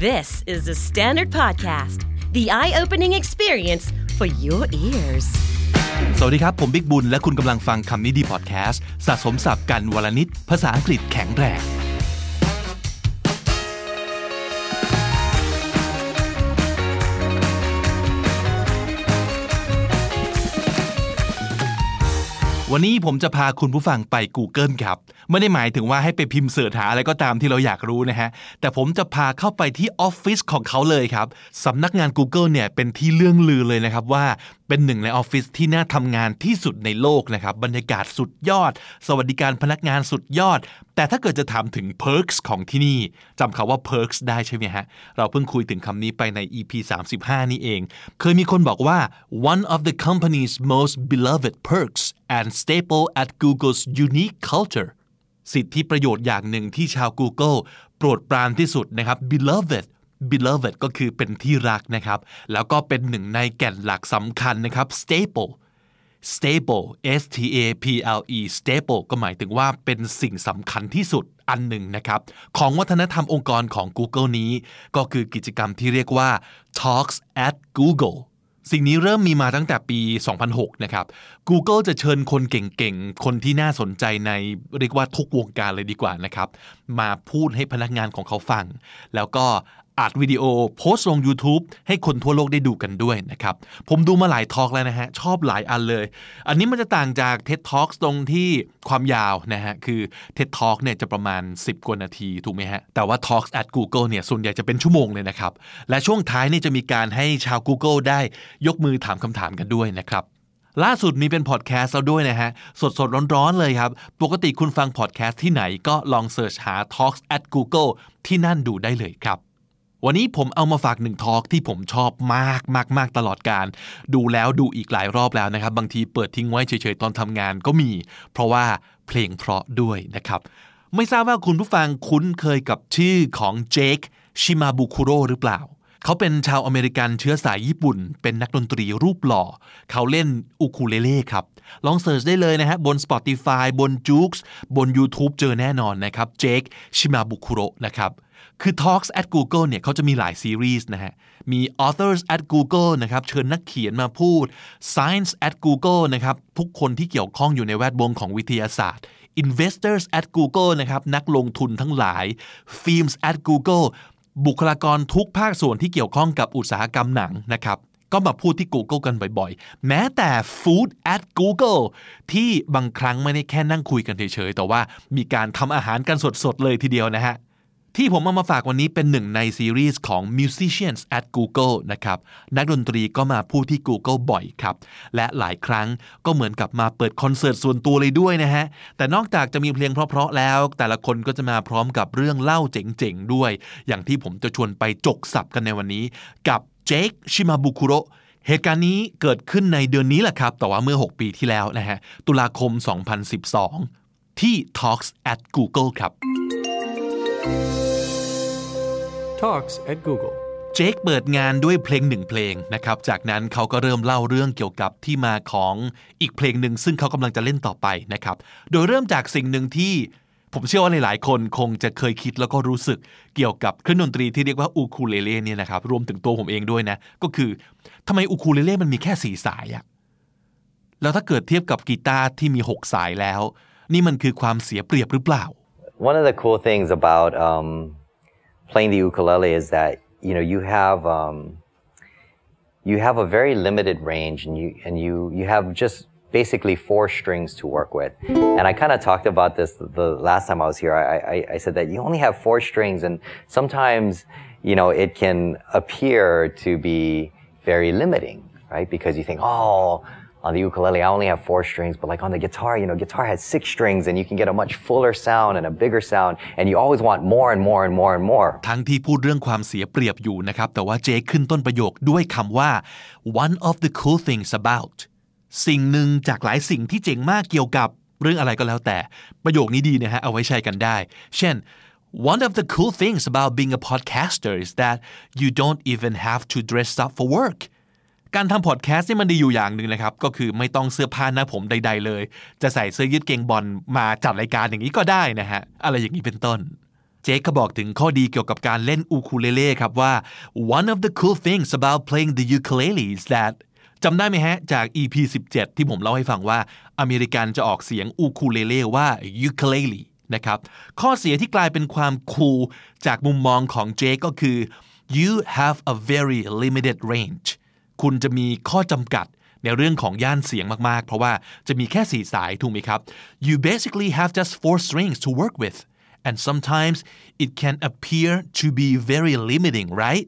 This is the Standard Podcast, the eye-opening experience for your ears. สวัสดีครับผมบิ๊กบุญและคุณกำลังฟังคำนี้ดีพอดแคสต์สะสมศัพท์กันวลนิดภาษาอังกฤษแข็งแรงวันนี้ผมจะพาคุณผู้ฟังไป Google ครับไม่ได้หมายถึงว่าให้ไปพิมพ์เสิร์ชหาอะไรก็ตามที่เราอยากรู้นะฮะแต่ผมจะพาเข้าไปที่ออฟฟิศของเขาเลยครับสำนักงาน Google เนี่ยเป็นที่เลื่องลือเลยนะครับว่าเป็นหนึ่งในออฟฟิศที่น่าทำงานที่สุดในโลกนะครับบรรยากาศสุดยอดสวัสดิการพนักงานสุดยอดแต่ถ้าเกิดจะถามถึง perks ของที่นี่จำคำว่า perks ได้ใช่ไหมฮะเราเพิ่งคุยถึงคำนี้ไปใน EP 35 นี่เองเคยมีคนบอกว่า one of the company's most beloved perks and staple at Google's unique culture สิทธิประโยชน์อย่างหนึ่งที่ชาว Google โปรดปรานที่สุดนะครับ beloved ก็คือเป็นที่รักนะครับแล้วก็เป็นหนึ่งในแก่นหลักสำคัญนะครับ staple staple ก็หมายถึงว่าเป็นสิ่งสำคัญที่สุดอันหนึ่งนะครับของวัฒนธรรมองค์กรของ Google นี้ก็คือกิจกรรมที่เรียกว่า Talks at Google สิ่งนี้เริ่มมีมาตั้งแต่ปี 2006 นะครับ Google จะเชิญคนเก่งๆคนที่น่าสนใจในเรียกว่าทุกวงการเลยดีกว่านะครับมาพูดให้พนักงานของเขาฟังแล้วก็อัดวิดีโอโพสต์ลง YouTube ให้คนทั่วโลกได้ดูกันด้วยนะครับผมดูมาหลายทอล์กแล้วนะฮะชอบหลายอันเลยอันนี้มันจะต่างจาก TED Talks ตรงที่ความยาวนะฮะคือ TED Talk เนี่ยจะประมาณ10กว่านาทีถูกไหมฮะแต่ว่า Talks at Google เนี่ยส่วนใหญ่จะเป็นชั่วโมงเลยนะครับและช่วงท้ายนี่จะมีการให้ชาว Google ได้ยกมือถามคำถามกันด้วยนะครับล่าสุดมีเป็นพอดแคสต์แล้วด้วยนะฮะสดๆร้อนๆเลยครับปกติคุณฟังพอดแคสต์ที่ไหนก็ลองเสิร์ชหา Talks at Google ที่นั่นดูได้เลยครับวันนี้ผมเอามาฝากหนึ่งทอล์กที่ผมชอบมากตลอดการดูแล้วดูอีกหลายรอบแล้วนะครับบางทีเปิดทิ้งไว้เฉยๆตอนทำงานก็มีเพราะว่าเพลงเพราะด้วยนะครับไม่ทราบว่าคุณผู้ฟังคุ้นเคยกับชื่อของเจคชิมาบุคุโร่หรือเปล่าเขาเป็นชาวอเมริกันเชื้อสายญี่ปุ่นเป็นนักดนตรีรูปหล่อเขาเล่นอูคูเลเล่ครับลองเสิร์ชได้เลยนะฮะบน Spotify บน Joox บน YouTube เจอแน่นอนนะครับเจคชิมาบุคุโร่นะครับคือ Talks at Google เนี่ยเขาจะมีหลายซีรีส์นะฮะมี Authors at Google นะครับเชิญนักเขียนมาพูด Science at Google นะครับทุกคนที่เกี่ยวข้องอยู่ในแวดวงของวิทยาศาสตร์ Investors at Google นะครับนักลงทุนทั้งหลาย Films at Google บุคลากรทุกภาคส่วนที่เกี่ยวข้องกับอุตสาหกรรมหนังนะครับก็มาพูดที่ Google กันบ่อยๆแม้แต่ Food at Google ที่บางครั้งไม่ได้แค่นั่งคุยกันเฉยๆแต่ว่ามีการทำอาหารกันสดๆเลยทีเดียวนะฮะที่ผมเอามาฝากวันนี้เป็นหนึ่งในซีรีส์ของ Musicians at Google นะครับนักดนตรีก็มาพูดที่ Google บ่อยครับและหลายครั้งก็เหมือนกับมาเปิดคอนเสิร์ตส่วนตัวเลยด้วยนะฮะแต่นอกจากจะมีเพลงเพราะๆแล้วแต่ละคนก็จะมาพร้อมกับเรื่องเล่าเจ๋งๆด้วยอย่างที่ผมจะชวนไปจกศัพท์กันในวันนี้กับเจคชิมาบุคุโร่เหตุการณ์นี้เกิดขึ้นในเดือนนี้แหละครับแต่ว่าเมื่อ6ปีที่แล้วนะฮะตุลาคม 2012 ที่ Talks at Google ครับ Talks at Google เจคเปิดงานด้วยเพลงหนึ่งเพลงนะครับจากนั้นเขาก็เริ่มเล่าเรื่องเกี่ยวกับที่มาของอีกเพลงหนึ่งซึ่งเขากำลังจะเล่นต่อไปนะครับโดยเริ่มจากสิ่งหนึ่งที่ผมเชื่อว่าหลายๆคนคงจะเคยคิดแล้วก็รู้สึกเกี่ยวกับเครื่องดนตรีที่เรียกว่าอูคูเลเล่เนี่ยนะครับรวมถึงตัวผมเองด้วยนะก็คือทำไมอูคูเลเล่มันมีแค่4สายอะแล้วถ้าเกิดเทียบกับกีตาร์ที่มี6สายแล้วนี่มันคือความเสียเปรียบหรือเปล่า One of the cool things about playing the ukulele is that you have a very limited range and you have just basically 4 strings to work with. And I kind of talked about this the last time I was here. I said that you only have 4 strings and sometimes it can appear to be very limiting, right? Because you think, on the ukulele, I only have 4 strings, but like on the guitar, guitar has 6 strings and you can get a much fuller sound and a bigger sound and you always want more and more and more and more. ทั้งที่พูดเรื่องความเสียเปรียบอยู่นะครับแต่ว่าเจคขึ้นต้นประโยคด้วยคำว่า one of the cool things about สิ่งหนึ่งจากหลายสิ่งที่เจ๋งมากเกี่ยวกับเรื่องอะไรก็แล้วแต่ประโยคนี้ดีนะฮะเอาไว้ใช้กันได้เช่น one of the cool things about being a podcaster is that you don't even have to dress up for workการทำพอดแคสต์นี่มันดีอยู่อย่างหนึ่งนะครับก็คือไม่ต้องเสื้อผ้าหน้าผมใดๆเลยจะใส่เสื้อยืดเกงบอลมาจัดรายการอย่างนี้ก็ได้นะฮะอะไรอย่างนี้เป็นต้นเจคก็บอกถึงข้อดีเกี่ยวกับการเล่นอูคูเลเล่ครับว่า one of the cool things about playing the ukulele is that จำได้ไหมฮะจาก EP 17 ที่ผมเล่าให้ฟังว่าอเมริกันจะออกเสียงอูคูเลเล่ว่า ukulele นะครับข้อเสียที่กลายเป็นความคูลจากมุมมองของเจคก็คือ you have a very limited range คุณจะมีข้อจำกัดในเรื่องของย่านเสียงมากๆเพราะว่าจะมีแค่4สายถูกไหมครับ you basically have just 4 strings to work with and sometimes it can appear to be very limiting right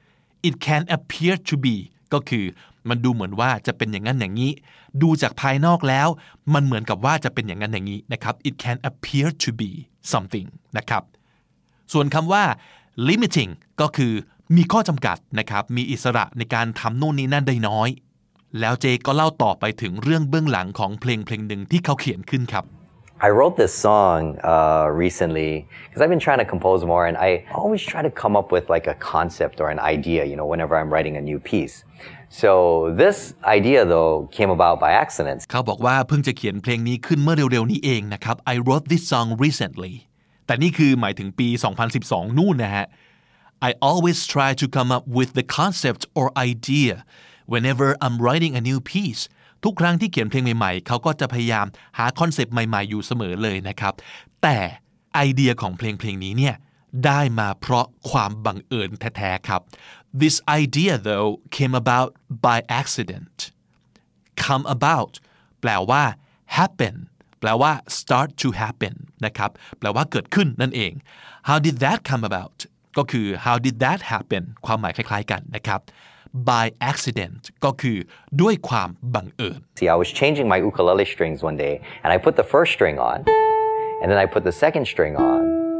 it can appear to be ก็คือมันดูเหมือนว่าจะเป็นอย่างนั้นอย่างนี้ดูจากภายนอกแล้วมันเหมือนกับว่าจะเป็นอย่างนั้นอย่างนี้นะครับ it can appear to be something นะครับส่วนคำว่า limiting ก็คือมีข้อจำกัดนะครับมีอิสระในการทำโน่นนี่นั่นได้น้อยแล้วเจก็เล่าต่อไปถึงเรื่องเบื้องหลังของเพลงหนึ่งที่เขาเขียนขึ้นครับ I wrote this song recently because I've been trying to compose more and I always try to come up with like a concept or an idea, whenever I'm writing a new piece. So this idea though came about by accident. เขาบอกว่าเพิ่งจะเขียนเพลงนี้ขึ้นเมื่อเร็วๆนี้เองนะครับ I wrote this song recently แต่นี่คือหมายถึงปี 2012 นู่นนะฮะ I always try to come up with the concept or idea whenever I'm writing a new pieceทุกครั้งที่เขียนเพลงใหม่ๆเขาก็จะพยายามหาคอนเซปต์ใหม่ๆอยู่เสมอเลยนะครับแต่ไอเดียของเพลงนี้เนี่ยได้มาเพราะความบังเอิญแท้ๆครับ This idea though came about by accident come about แปลว่า happen แปลว่า start to happen นะครับแปลว่าเกิดขึ้นนั่นเอง How did that come about ก็คือ how did that happen ความหมายคล้ายๆกันนะครับby accident ก็คือด้วยความบังเอิญ See, I was changing my ukulele strings one day and I put the first string on and then I put the second string on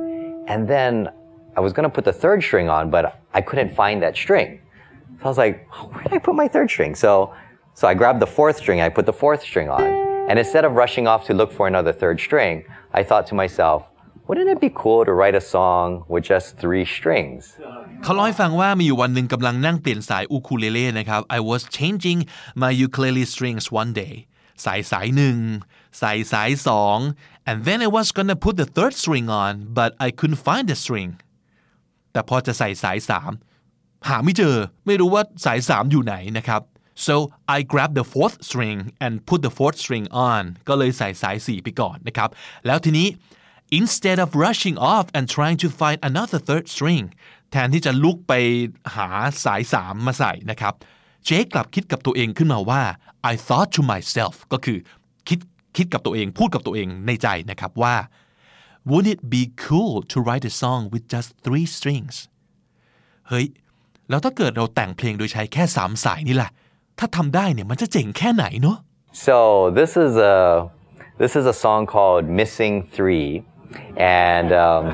and then I was going to put the third string on but I couldn't find that string. So I was like, where did I put my third string? So I grabbed the fourth string, I put the fourth string on and instead of rushing off to look for another third string, I thought to myself,Wouldn't it be cool to write a song with just 3 strings? เขาเล่าให้ฟังว่ามีอยู่วันหนึ่งกำลังนั่งเปลี่ยนสายอูคูเลเล่นะครับ I was changing my ukulele strings one day สายหนึ่งสายสอง and then I was gonna put the third string on but I couldn't find the string แต่พอจะใส่สายสามหาไม่เจอไม่รู้ว่าสายสามอยู่ไหนนะครับ so I grabbed the fourth string and put the fourth string on ก็เลยใส่สาย4ไปก่อนนะครับแล้วทีนี้Instead of rushing off and trying to find another third string แทนที่จะลุกไปหาสาย3มาใส่นะครับเจคกลับคิดกับตัวเองขึ้นมาว่า I thought to myself ก็คือคิดกับตัวเองพูดกับตัวเองในใจนะครับว่า Wouldn't it be cool to write a song with just 3 strings เฮ้ยแล้วถ้าเกิดเราแต่งเพลงโดยใช้แค่3สายนี่ล่ะถ้าทำได้เนี่ยมันจะเจ๋งแค่ไหนเนาะ So this is a song called Missing 3and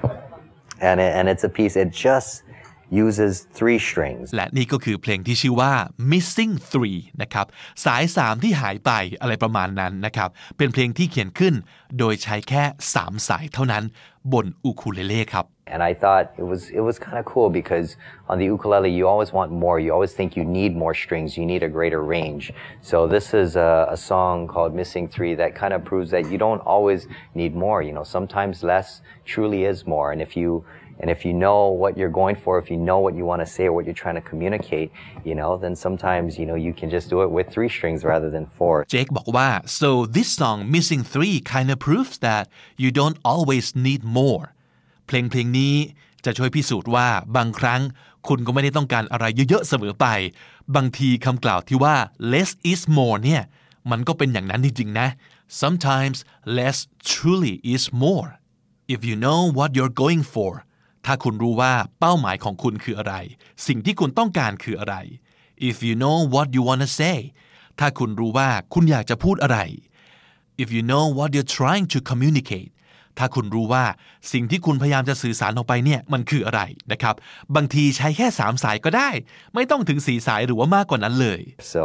it's a piece it just uses 3 strings และนี่ก็คือเพลงที่ชื่อว่า Missing 3 นะครับสาย3ที่หายไปอะไรประมาณนั้นนะครับเป็นเพลงที่เขียนขึ้นโดยใช้แค่3สายเท่านั้นบนอูคูเลเล่ครับ And I thought it was kind of cool because on the ukulele you always want more you always think you need more strings you need a greater range so this is a song called Missing 3 that kind of proves that you don't always need more sometimes less truly is more and if you know what you're going for if you know what you want to say or what you're trying to communicate then sometimes you can just do it with 3 strings rather than 4 Jake บอกว่า so this song Missing 3 kind of proves that you don't always need moreเพลงนี้จะช่วยพิสูจน์ว่าบางครั้งคุณก็ไม่ได้ต้องการอะไรเยอะๆเสมอไปบางทีคำกล่าวที่ว่า less is more เนี่ยมันก็เป็นอย่างนั้นจริงๆนะ sometimes less truly is more if you know what you're going for ถ้าคุณรู้ว่าเป้าหมายของคุณคืออะไรสิ่งที่คุณต้องการคืออะไร if you know what you want to say ถ้าคุณรู้ว่าคุณอยากจะพูดอะไร if you know what you're trying to communicateถ้าคุณรู้ว่าสิ่งที่คุณพยายามจะสื่อสารออกไปเนี่ยมันคืออะไรนะครับบางทีใช้แค่3สายก็ได้ไม่ต้องถึง4สายหรือว่ามากกว่านั้นเลย So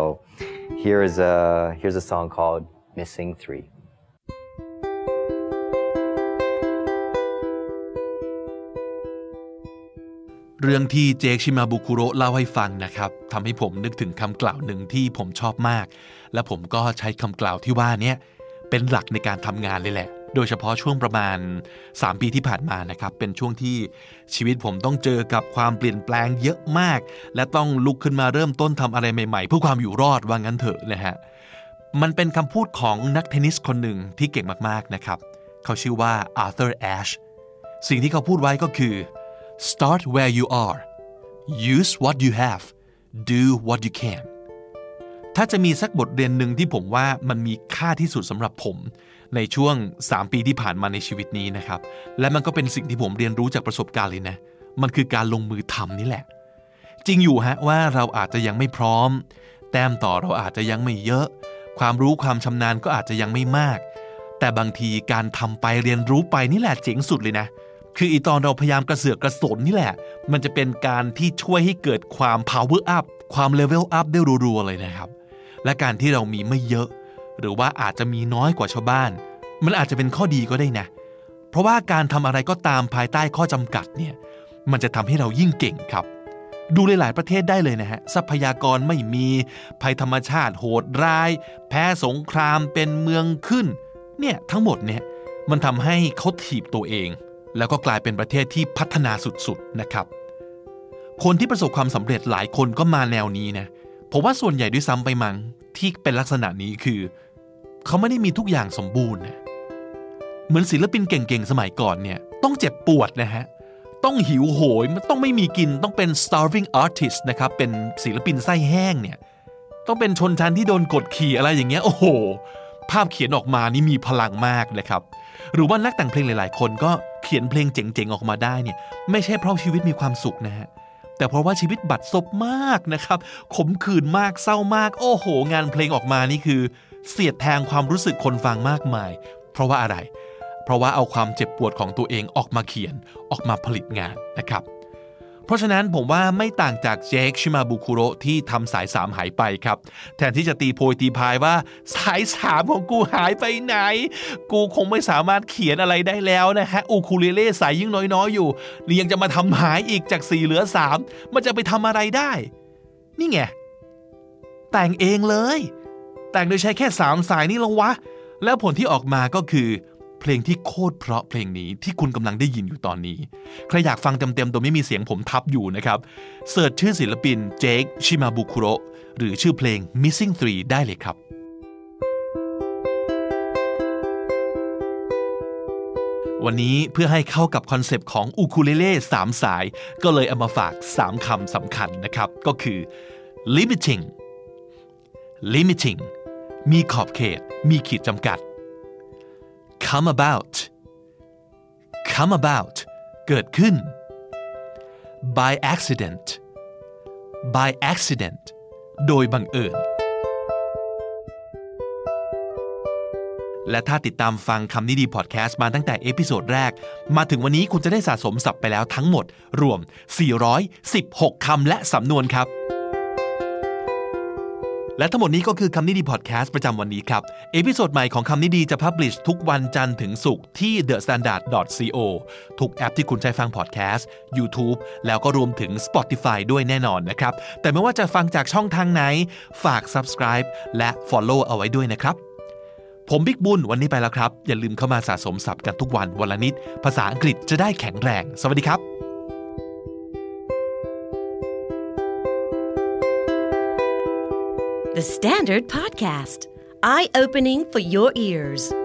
here's a song called Missing 3 เรื่องที่เจคชิมาบุคุโระเล่าให้ฟังนะครับทำให้ผมนึกถึงคำกล่าวหนึ่งที่ผมชอบมากและผมก็ใช้คำกล่าวที่ว่านี้เป็นหลักในการทำงานเลยแหละโดยเฉพาะช่วงประมาณ3ปีที่ผ่านมานะครับเป็นช่วงที่ชีวิตผมต้องเจอกับความเปลี่ยนแปลงเยอะมากและต้องลุกขึ้นมาเริ่มต้นทำอะไรใหม่ๆเพื่อความอยู่รอดว่างั้นเถอะนะฮะมันเป็นคำพูดของนักเทนนิสคนหนึ่งที่เก่งมากๆนะครับเขาชื่อว่า Arthur Ashe สิ่งที่เขาพูดไว้ก็คือ start where you are use what you have do what you can ถ้าจะมีสักบทเรียนหนึ่งที่ผมว่ามันมีค่าที่สุดสำหรับผมในช่วง3ปีที่ผ่านมาในชีวิตนี้นะครับและมันก็เป็นสิ่งที่ผมเรียนรู้จากประสบการณ์เลยนะมันคือการลงมือทำนี่แหละจริงอยู่ฮะว่าเราอาจจะยังไม่พร้อมแต้มต่อเราอาจจะยังไม่เยอะความรู้ความชำนาญก็อาจจะยังไม่มากแต่บางทีการทำไปเรียนรู้ไปนี่แหละเจ๋งสุดเลยนะคือตอนเราพยายามกระเสือกกระสนนี่แหละมันจะเป็นการที่ช่วยให้เกิดความ power up ความ level up ได้รัวๆเลยนะครับและการที่เรามีไม่เยอะหรือว่าอาจจะมีน้อยกว่าชาวบ้านมันอาจจะเป็นข้อดีก็ได้นะเพราะว่าการทำอะไรก็ตามภายใต้ข้อจำกัดเนี่ยมันจะทำให้เรายิ่งเก่งครับดูหลายๆประเทศได้เลยนะฮะทรัพยากรไม่มีภัยธรรมชาติโหดร้ายแพ้สงครามเป็นเมืองขึ้นเนี่ยทั้งหมดเนี่ยมันทำให้เขาถีบตัวเองแล้วก็กลายเป็นประเทศที่พัฒนาสุดๆนะครับคนที่ประสบความสำเร็จหลายคนก็มาแนวนี้นะผมว่าส่วนใหญ่ด้วยซ้ำไปมั้งที่เป็นลักษณะนี้คือเขาไม่ได้มีทุกอย่างสมบูรณ์นะเหมือนศิลปินเก่งๆสมัยก่อนเนี่ยต้องเจ็บปวดนะฮะต้องหิวโหยมันต้องไม่มีกินต้องเป็น starving artist นะครับเป็นศิลปินไส้แห้งเนี่ยต้องเป็นชนชั้นที่โดนกดขี่อะไรอย่างเงี้ยโอ้โหภาพเขียนออกมานี่มีพลังมากนะครับหรือว่านักแต่งเพลงหลายๆคนก็เขียนเพลงเจ๋งๆออกมาได้เนี่ยไม่ใช่เพราะชีวิตมีความสุขนะฮะแต่เพราะว่าชีวิตบัดซบมากนะครับขมขื่นมากเศร้ามากโอ้โหงานเพลงออกมานี่คือเสียดแทงความรู้สึกคนฟังมากมายเพราะว่าอะไรเพราะว่าเอาความเจ็บปวดของตัวเองออกมาเขียนออกมาผลิตงานนะครับเพราะฉะนั้นผมว่าไม่ต่างจากเจค ชิมาบุคุโระที่ทำสาย3หายไปครับแทนที่จะตีโพยตีพายว่าสาย3ของกูหายไปไหนกูคงไม่สามารถเขียนอะไรได้แล้วนะฮะอูคูเลเล่สายยิ่งน้อยๆอยู่นี่ยังจะมาทำหายอีกจาก4เหลือ3มันจะไปทำอะไรได้นี่ไงแต่งเองเลยแต่งโดยใช้แค่3สายนี่ลงวะแล้วผลที่ออกมาก็คือเพลงที่โคตรเพราะเพลงนี้ที่คุณกำลังได้ยินอยู่ตอนนี้ใครอยากฟังเต็มๆโดยไม่มีเสียงผมทับอยู่นะครับเสิร์ชชื่อศิลปินเจค ชิมาบุคุโระหรือชื่อเพลง Missing 3 ได้เลยครับวันนี้เพื่อให้เข้ากับคอนเซปต์ของอูคูเลเล่3สายก็เลยเอามาฝาก3คำสำคัญนะครับก็คือ limiting มีขอบเขตมีขีดจำกัดcome about เกิดขึ้น by accident โดยบังเอิญและถ้าติดตามฟังคำนี้ดีพอดแคสต์มาตั้งแต่เอพิโซดแรกมาถึงวันนี้คุณจะได้สะสมศัพท์ไปแล้วทั้งหมดรวม416คำและสำนวนครับและทั้งหมดนี้ก็คือคำนี้ดีพอดแคสต์ประจำวันนี้ครับเอพิโซดใหม่ของคำนี้ดีจะพับลิชทุกวันจันทร์ถึงศุกร์ที่ thestandard.co ทุกแอปที่คุณใช้ฟังพอดแคสต์ YouTube แล้วก็รวมถึง Spotify ด้วยแน่นอนนะครับแต่ไม่ว่าจะฟังจากช่องทางไหนฝาก Subscribe และ Follow เอาไว้ด้วยนะครับผมบิ๊กบุญวันนี้ไปแล้วครับอย่าลืมเข้ามาสะสมศัพท์กันทุกวันวันละนิดภาษาอังกฤษจะได้แข็งแรงสวัสดีครับ The Standard Podcast. Eye-opening for your ears.